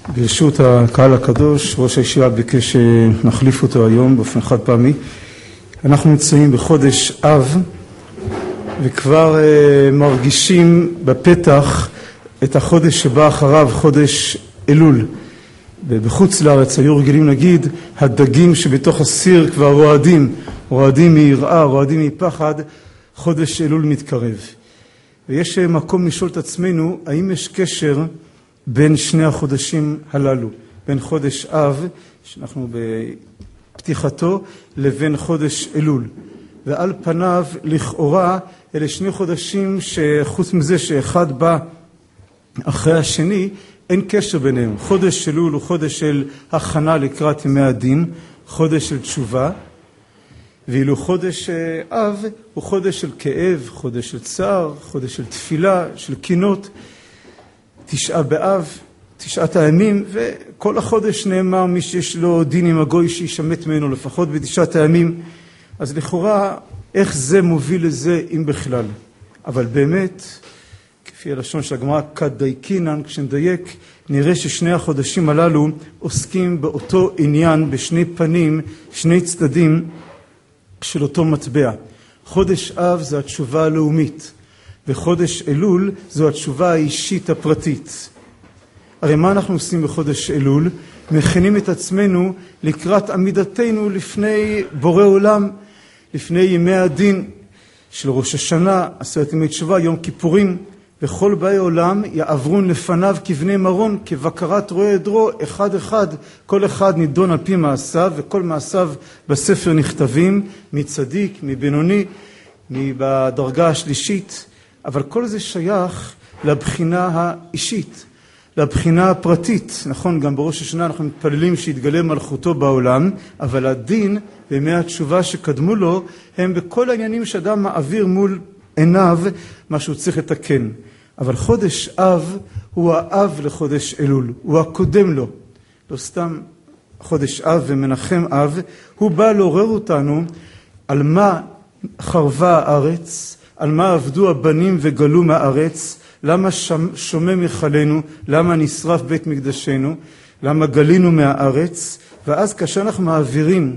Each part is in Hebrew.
ברשות הקהל הקדוש, ראש הישיבה ביקש שנחליף אותו היום באופן חד פעמי. אנחנו נמצאים בחודש אב וכבר מרגישים בפתח את החודש שבא אחריו, חודש אלול. בחוץ לארץ היו רגילים להגיד, הדגים שבתוך הסיר כבר רועדים מיראה, רועדים מפחד, חודש אלול מתקרב. ויש מקום לשאול את עצמנו, האם יש קשר בין שני החודשים הללו, בין חודש אב, שאנחנו בפתיחתו, לבין חודש אלול. ועל פניו, לכאורה, אלה שני חודשים שחוץ מזה שאחד בא אחרי השני, אין קשר ביניהם. חודש אלול הוא חודש של הכנה לקראת ימי הדין, חודש של תשובה, ואילו חודש אב הוא חודש של כאב, חודש של צער, חודש של תפילה, של קינות. תשעה באב, תשעת הימים, וכל החודש נאמר מי שיש לו דין עם הגוי שישמט ממנו לפחות בתשעת הימים. אז לכאורה איך זה מוביל לזה אם בכלל? אבל באמת, כפי הלשון של הגמרא כדייקינן, כשנדייק נראה ששני החודשים הללו עוסקים באותו עניין בשני פנים, שני צדדים של אותו מטבע. חודש אב זה התשובה הלאומית, וחודש אלול זו התשובה האישית הפרטית. הרי מה אנחנו עושים בחודש אלול? מכינים את עצמנו לקראת עמידתנו לפני בורא עולם, לפני ימי הדין של ראש השנה, 10 ימי תשובה, יום כיפורים, וכל באי עולם יעברון לפניו כבני מרון, כבקרת רואה עדרו, אחד אחד, כל אחד נידון על פי מעשיו, וכל מעשיו בספר נכתבים, מצדיק, מבינוני, בדרגה השלישית, אבל כל זה שייך לבחינה האישית, לבחינה הפרטית. נכון, גם בראש השנה אנחנו מתפללים שיתגלה מלכותו בעולם, אבל הדין וימי התשובה שקדמו לו הם בכל העניינים שאדם מעביר מול עיניו מה שהוא צריך לתקן. אבל חודש אב הוא האב לחודש אלול, הוא הקודם לו. לא סתם חודש אב ומנחם אב, הוא בא לעורר אותנו על מה חרבה הארץ, על מה עבדו הבנים וגלו מהארץ, למה שומם מחלנו, למה נשרף בית מקדשנו, למה גלינו מהארץ. ואז כאשר אנחנו מעבירים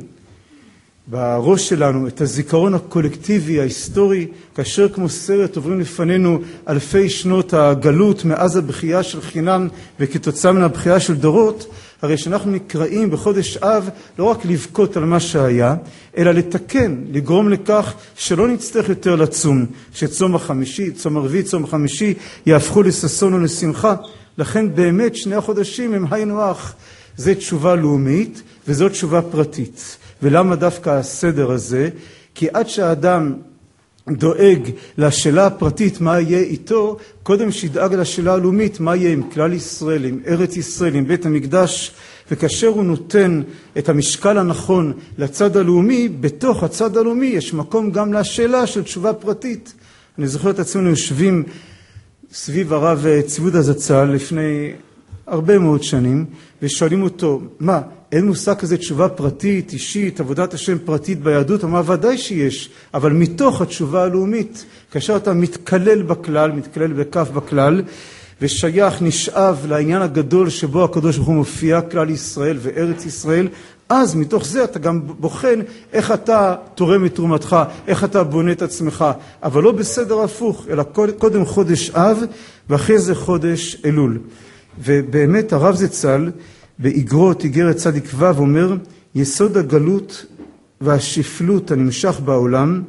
בראש שלנו את הזיכרון הקולקטיבי, ההיסטורי, כאשר כמו סרט עוברים לפנינו אלפי שנות הגלות מאז הבחייה של חינם וכתוצאה מן הבחייה של דורות, הרי שאנחנו נקראים בחודש אב לא רק לבכות על מה שהיה, אלא לתקן, לגרום לכך שלא נצטרך יותר לצום, שצום החמישי, צום הרביעי, צום החמישי יהפכו לששון ולשמחה. לכן באמת שני החודשים הם היינו הך, זה תשובה לאומית וזאת תשובה פרטית. ולמה דווקא הסדר הזה? כי עד שהאדם דואג לשאלה הפרטית מה יהיה איתו, קודם שידאג לשאלה הלאומית מה יהיה עם כלל ישראל, עם ארץ ישראל, עם בית המקדש. וכאשר הוא נותן את המשקל הנכון לצד הלאומי, בתוך הצד הלאומי יש מקום גם לשאלה של תשובה פרטית. אני זוכר את עצמנו יושבים סביב הרב ציבודה זצ"ל לפני הרבה מאוד שנים, ושואלים אותו, מה, אין מושג כזה תשובה פרטית, אישית, עבודת השם פרטית ביהדות? אמר, ודאי שיש, אבל מתוך התשובה הלאומית, כאשר אתה מתקלל בכלל, מתקלל בכף בכלל, ושייך, נשאב לעניין הגדול שבו הקדוש ברוך הוא מופיע, כלל ישראל וארץ ישראל, אז מתוך זה אתה גם בוחן איך אתה תורם את תרומתך, איך אתה בונה את עצמך, אבל לא בסדר הפוך, אלא קודם חודש אב ואחרי זה חודש אלול. ובאמת הרב זצ"ל באגרות איגרת צדיק ו' אומר, יסוד הגלות והשפלות הנמשך בעולם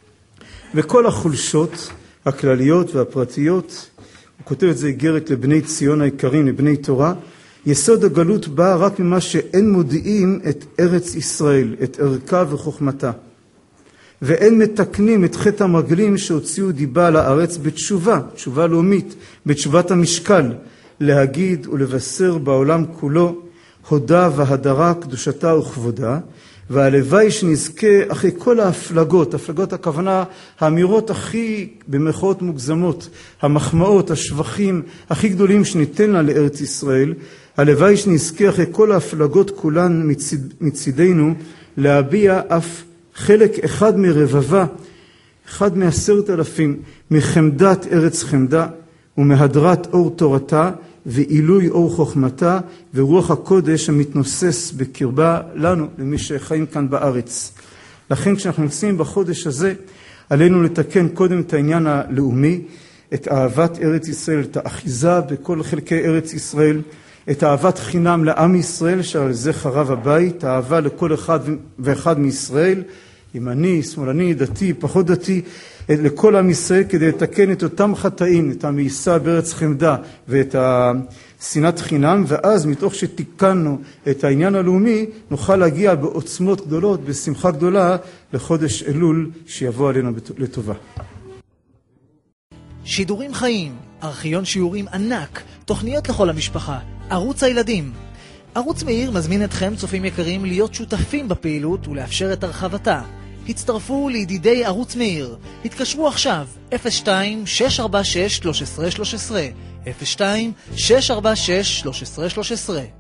וכל החולשות הכלליות והפרטיות, הוא כותב את זה איגרת לבני ציון היקרים, לבני תורה, יסוד הגלות בא רק ממה שאין מודיעים את ארץ ישראל, את ערכה וחוכמתה, ואין מתקנים את חטא המרגלים שהוציאו דיבה לארץ בתשובה, תשובה לאומית, בתשובת המשקל, להגיד ולבשר בעולם כולו הודה והדרה קדושתה וכבודה, והלוואי שנזכה אחרי כל ההפלגות, הפלגות הכוונה, האמירות הכי במחאות מוגזמות, המחמאות, השבחים הכי גדולים שניתן לה לארץ ישראל, הלוואי שנזכה אחרי כל ההפלגות כולן מצידנו להביע אף חלק אחד מרבבה, אחד מ10,000 מחמדת ארץ חמדה ומהדרת אור תורתה, ועילוי אור חוכמתה ורוח הקודש המתנוסס בקרבה לנו, למי שחיים כאן בארץ. לכן כשאנחנו נמצאים בחודש הזה, עלינו לתקן קודם את העניין הלאומי, את אהבת ארץ ישראל, את האחיזה בכל חלקי ארץ ישראל, את אהבת חינם לעם ישראל, שעל זה חרב הבית, האהבה לכל אחד ואחד מישראל, ימני, שמאלני, דתי, פחות דתי, לכל עם ישראל, כדי לתקן את אותם חטאים, את המאיסה בארץ חמדה ואת שנאת חינם, ואז מתוך שתיקנו את העניין הלאומי, נוכל להגיע בעוצמות גדולות, בשמחה גדולה, לחודש אלול שיבוא עלינו לטובה. שידורים חיים, ארכיון שיעורים ענק, תוכניות לכל המשפחה, ערוץ הילדים. ערוץ מאיר מזמין אתכם, צופים יקרים, להיות שותפים בפעילות ולאפשר את הרחבתה. הצטרפו לידידי ערוץ מאיר. התקשרו עכשיו 02-646-1313 02-646-1313